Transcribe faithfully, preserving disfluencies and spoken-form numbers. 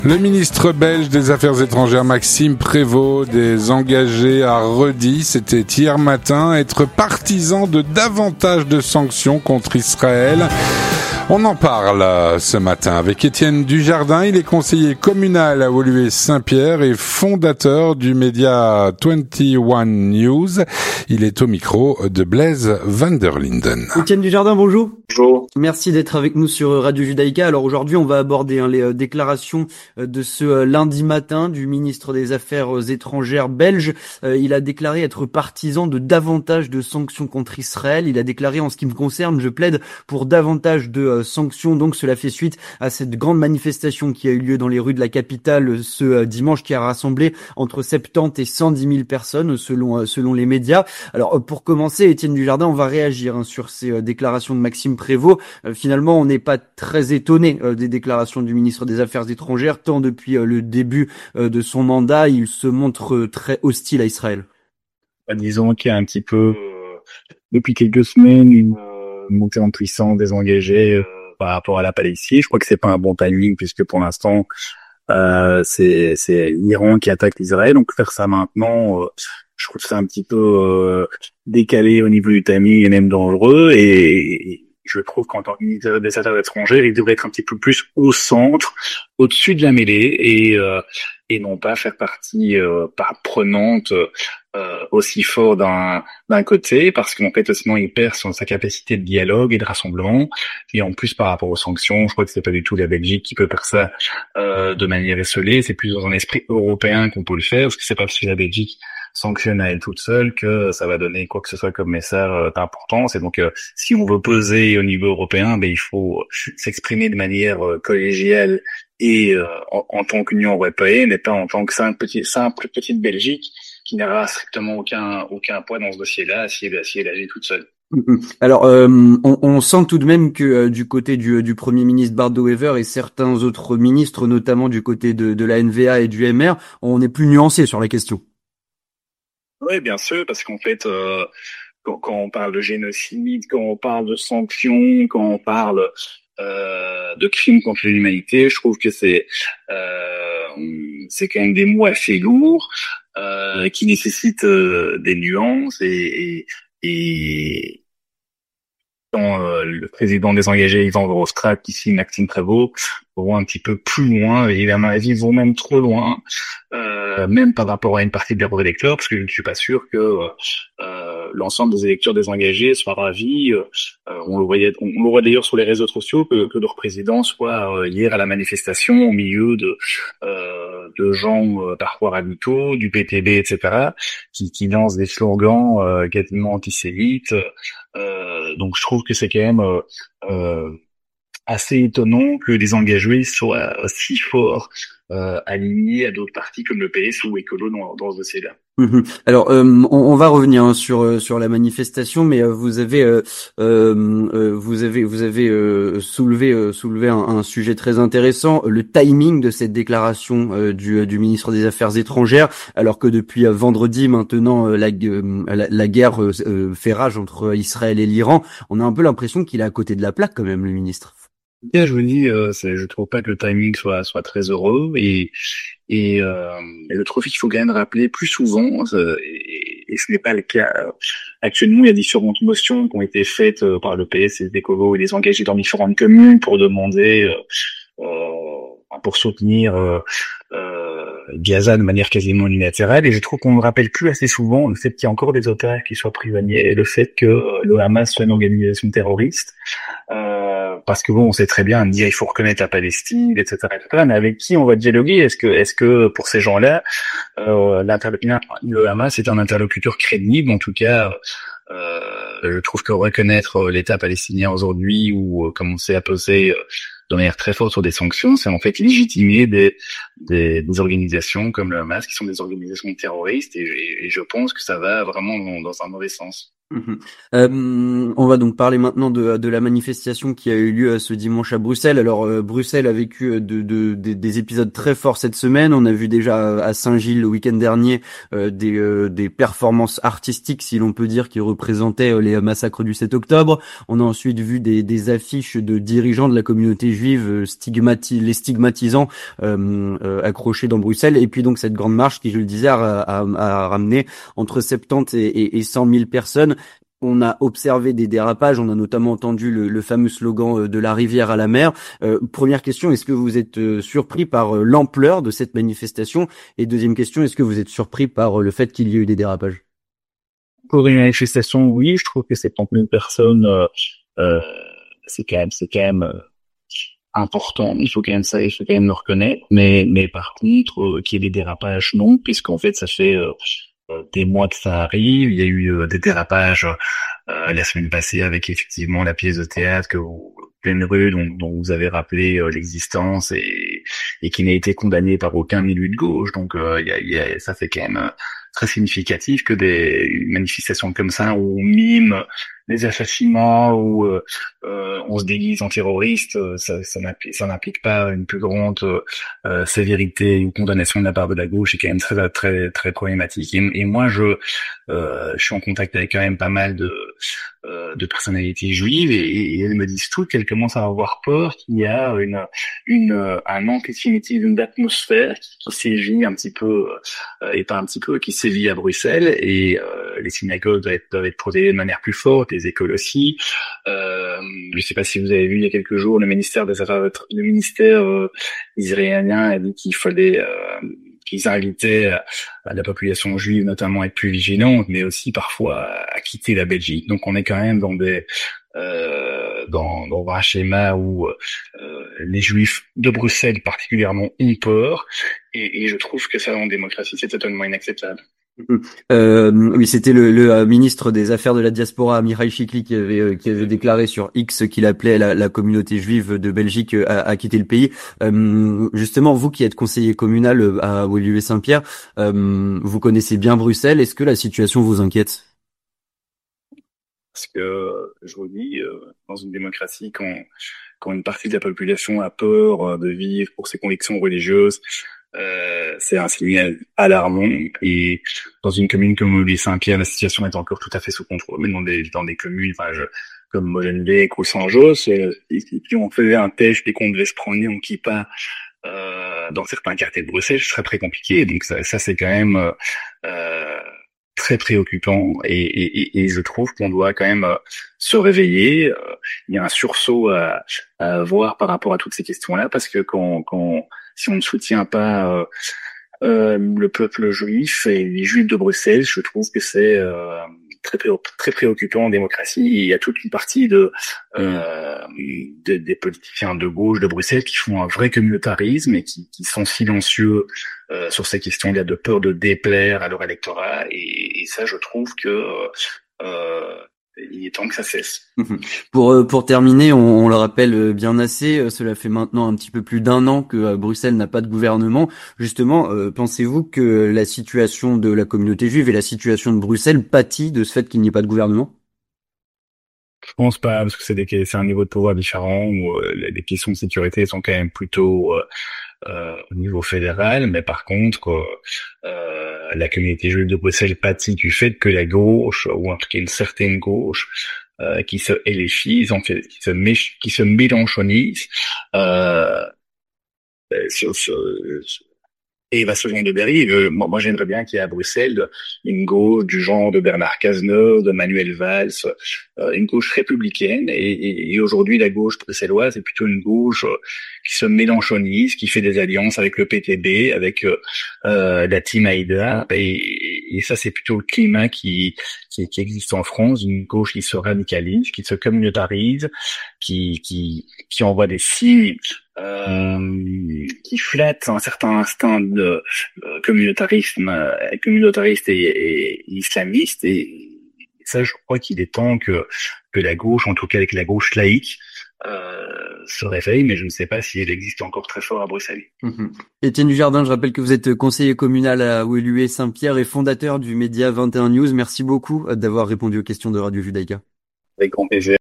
Le ministre belge des Affaires étrangères Maxime Prévost des engagés a redit, c'était hier matin, être partisan de davantage de sanctions contre Israël. On en parle ce matin avec Étienne Dujardin, il est conseiller communal à Woluwe-Saint-Pierre et fondateur du média vingt et un News. Il est au micro de Blaise Van der Linden. Étienne Dujardin, bonjour. Bonjour. Merci d'être avec nous sur Radio Judaïka. Alors aujourd'hui, on va aborder hein, les euh, déclarations euh, de ce euh, lundi matin du ministre des Affaires euh, étrangères belge. Euh, il a déclaré être partisan de davantage de sanctions contre Israël. Il a déclaré, en ce qui me concerne, je plaide pour davantage de euh, sanctions. Donc cela fait suite à cette grande manifestation qui a eu lieu dans les rues de la capitale euh, ce euh, dimanche, qui a rassemblé entre soixante-dix et cent dix mille personnes selon euh, selon les médias. Alors euh, pour commencer, Étienne Dujardin, on va réagir hein, sur ces euh, déclarations de Maxime Prévost. Euh, finalement, on n'est pas très étonné euh, des déclarations du ministre des Affaires étrangères, tant depuis euh, le début euh, de son mandat, il se montre euh, très hostile à Israël. Bah, disons qu'il y a un petit peu, euh, depuis quelques semaines, une euh, montée en puissance des engagés euh, par rapport à la Palestine. Je crois que c'est pas un bon timing, puisque pour l'instant, euh, c'est, c'est l'Iran qui attaque l'Israël. Donc faire ça maintenant, euh, je trouve ça un petit peu euh, décalé au niveau du timing et même dangereux. Et, et je trouve qu'en tant que ministre des Affaires étrangères, il devrait être un petit peu plus au centre, au-dessus de la mêlée, et euh, et non pas faire partie euh, part prenante euh, aussi fort d'un d'un côté, parce qu'en fait sinon il perd son, sa capacité de dialogue et de rassemblement. Et en plus par rapport aux sanctions, je crois que c'est pas du tout la Belgique qui peut faire ça euh, de manière isolée. C'est plus dans un esprit européen qu'on peut le faire, parce que c'est pas parce que la Belgique sanctionne à elle toute seule que ça va donner quoi que ce soit comme message euh, d'importance. Et donc euh, si on veut peser au niveau européen, ben il faut s'exprimer de manière euh, collégiale et euh, en, en tant qu'Union européenne, et pas en tant que simple, petit, simple petite Belgique qui n'aura strictement aucun aucun poids dans ce dossier-là si elle, si elle agit toute seule. Alors, euh, on, on sent tout de même que euh, du côté du, du Premier ministre Bart De Wever et certains autres ministres, notamment du côté de, de la N V A et du M R, on est plus nuancé sur la question. Oui, bien sûr, parce qu'en fait, euh, quand, quand on parle de génocide, quand on parle de sanctions, quand on parle euh, de crimes contre l'humanité, je trouve que c'est euh, c'est quand même des mots assez lourds euh, qui nécessitent euh, des nuances et, et, et quand euh, le président des engagés, Yvan Verhofstadt, ici Maxime Prévost, vont un petit peu plus loin, et à mon avis, vont même trop loin, euh, même par rapport à une partie de leurs électeurs, parce que je ne suis pas sûr que euh, l'ensemble des électeurs des engagés soient ravis. Euh, on le voyait, on, on le voit d'ailleurs sur les réseaux sociaux, que, que leur président soit euh, hier à la manifestation, au milieu de, euh, de gens euh, parfois radicaux, du P T B, et cetera, qui, qui lancent des slogans euh, quasiment antisémites. Euh, donc je trouve que c'est quand même euh, euh, assez étonnant que les engagés soient si forts euh, alignés à d'autres partis comme le P S ou Écolo dans, dans ce dossier-là. Mmh. Alors, euh, on, on va revenir hein, sur sur la manifestation, mais euh, vous avez euh, euh, vous avez vous avez euh, soulevé euh, soulevé un, un sujet très intéressant, le timing de cette déclaration euh, du du ministre des Affaires étrangères, alors que depuis euh, vendredi maintenant euh, la, euh, la la guerre euh, fait rage entre Israël et l'Iran. On a un peu l'impression qu'il est à côté de la plaque quand même, le ministre. Bien, je vous dis, euh, c'est, je trouve pas que le timing soit soit très heureux et et, euh, et je trouve qu'il faut quand même rappeler plus souvent, euh, et, et ce n'est pas le cas actuellement. Il y a différentes motions qui ont été faites euh, par le P S, les Écolos et les engagés dans différentes communes pour demander, euh, euh, pour soutenir euh, euh, Gaza de manière quasiment unilatérale. Et je trouve qu'on ne rappelle plus assez souvent le fait qu'il y a encore des otages qui soient prisonniers et le fait que euh, le Hamas soit une organisation terroriste. Euh, parce que bon, on sait très bien dire il faut reconnaître la Palestine, et cetera, et cetera. Mais avec qui on va dialoguer? Est-ce que, est-ce que pour ces gens-là, euh, le Hamas est un interlocuteur crédible? En tout cas, euh, je trouve que reconnaître l'État palestinien aujourd'hui ou euh, commencer à poser euh, de manière très forte sur des sanctions, c'est en fait légitimer des, des, des organisations comme le Hamas qui sont des organisations terroristes. Et, et, et je pense que ça va vraiment dans, dans un mauvais sens. Mmh. Euh, on va donc parler maintenant de, de la manifestation qui a eu lieu ce dimanche à Bruxelles. Alors euh, Bruxelles a vécu de, de, de, des épisodes très forts cette semaine. On a vu déjà à Saint-Gilles le week-end dernier euh, des, euh, des performances artistiques, si l'on peut dire, qui représentaient les massacres du sept octobre. On a ensuite vu des, des affiches de dirigeants de la communauté juive stigmati- les stigmatisant euh, euh, accrochés dans Bruxelles. Et puis donc cette grande marche qui, je le disais, a, a, a ramené entre soixante-dix et, et, et cent mille personnes. On a observé des dérapages, on a notamment entendu le, le fameux slogan de la rivière à la mer. Euh, première question, est-ce que vous êtes euh, surpris par euh, l'ampleur de cette manifestation? Et deuxième question, est-ce que vous êtes surpris par euh, le fait qu'il y ait eu des dérapages? Pour une manifestation, oui, je trouve que c'est trente mille personnes, euh, euh, c'est quand même, c'est quand même euh, important. Il faut quand même ça, il faut quand même le reconnaître. Mais, mais par contre, euh, qu'il y ait des dérapages, non, puisqu'en fait, ça fait euh, des mois que ça arrive. Il y a eu euh, des dérapages euh, la semaine passée avec effectivement la pièce de théâtre que vous, pleine rue dont, dont vous avez rappelé euh, l'existence et, et qui n'a été condamnée par aucun élu de gauche. Donc euh, il y a, il y a, ça fait quand même euh, très significatif que des manifestations comme ça où on mime des assassinats, où euh, euh, on se déguise en terroriste, ça, ça n'implique, ça n'implique pas une plus grande euh, sévérité ou condamnation de la part de la gauche, c'est quand même très très très problématique. Et, et moi, je euh, je suis en contact avec quand même pas mal de euh, de personnalités juives et, et elles me disent toutes qu'elles commencent à avoir peur qu'il y a une une un antisémitisme d'atmosphère qui sévit un petit peu euh, et pas un petit peu qui sévit à Bruxelles et euh, les synagogues doivent être, doivent être protégées de manière plus forte, les écoles aussi. Euh, je ne sais pas si vous avez vu il y a quelques jours le ministère des Affaires, le ministère euh, israélien a dit qu'il fallait euh, qu'ils invitaient à, à la population juive notamment à être plus vigilante, mais aussi parfois à, à quitter la Belgique. Donc on est quand même dans des euh, dans, dans un schéma où euh, les Juifs de Bruxelles particulièrement ont peur, et, et je trouve que ça en démocratie c'est totalement inacceptable. Euh, oui, c'était le, le euh, ministre des Affaires de la diaspora, Mihail Chikli, qui avait, euh, qui avait déclaré sur X qu'il appelait la, la communauté juive de Belgique à, à quitter le pays. Euh, justement, vous qui êtes conseiller communal à Woluwe-Saint-Pierre, euh, vous connaissez bien Bruxelles. Est-ce que la situation vous inquiète? Parce que, je vous dis, dans une démocratie, quand, quand une partie de la population a peur de vivre pour ses convictions religieuses, Euh, c'est un signal alarmant, et dans une commune comme Woluwe-Saint-Pierre, la situation est encore tout à fait sous contrôle. Mais dans des dans des communes, enfin, je, comme Molenbeek ou Saint-Josse, si on faisait un test et qu'on devait se promener en kippa euh, dans certains quartiers de Bruxelles, ce serait très compliqué. Donc ça, ça c'est quand même euh, très préoccupant, et, et, et je trouve qu'on doit quand même se réveiller. Il y a un sursaut à, à avoir par rapport à toutes ces questions-là, parce que quand quand si on ne soutient pas euh, euh, le peuple juif et les juifs de Bruxelles, je trouve que c'est euh, très très préoccupant en démocratie. Il y a toute une partie de, euh, de des politiciens de gauche de Bruxelles qui font un vrai communautarisme et qui, qui sont silencieux euh, sur ces questions-là, de peur de déplaire à leur électorat, et, et ça, je trouve que euh, il est temps que ça cesse. Pour pour terminer, on, on le rappelle bien assez, cela fait maintenant un petit peu plus d'un an que Bruxelles n'a pas de gouvernement. Justement, euh, pensez-vous que la situation de la communauté juive et la situation de Bruxelles pâtit de ce fait qu'il n'y ait pas de gouvernement? Je pense pas, parce que c'est des c'est un niveau de pouvoir différent où euh, les questions de sécurité sont quand même plutôt euh, euh, au niveau fédéral, mais par contre euh, la communauté juive de Bruxelles pâtit du fait que la gauche, ou en tout cas une certaine gauche, euh, qui se éléchise, en fait, qui se méch- qui se mélanchonise, euh, sur, sur, sur et va se joindre de Berry. Euh, moi, moi j'aimerais bien qu'il y ait à Bruxelles une gauche du genre de Bernard Cazeneuve, de Manuel Valls, euh, une gauche républicaine. Et, et, et aujourd'hui, la gauche bruxelloise est plutôt une gauche euh, qui se mélanchonise, qui fait des alliances avec le P T B, avec euh, euh, la Team Aïda. Et, et ça, c'est plutôt le climat qui, qui, qui existe en France, une gauche qui se radicalise, qui se communautarise, qui, qui, qui envoie des signes, Euh, qui flatte un certain instinct de euh, communautarisme, euh, communautariste et, et islamiste, et ça, je crois qu'il est temps que que la gauche, en tout cas avec la gauche laïque, euh, se réveille, mais je ne sais pas si elle existe encore très fort à Bruxelles. Mmh. Étienne Dujardin, je rappelle que vous êtes conseiller communal à Woluwe-Saint-Pierre et fondateur du média vingt et un News. Merci beaucoup d'avoir répondu aux questions de Radio Judaïka. Avec grand plaisir.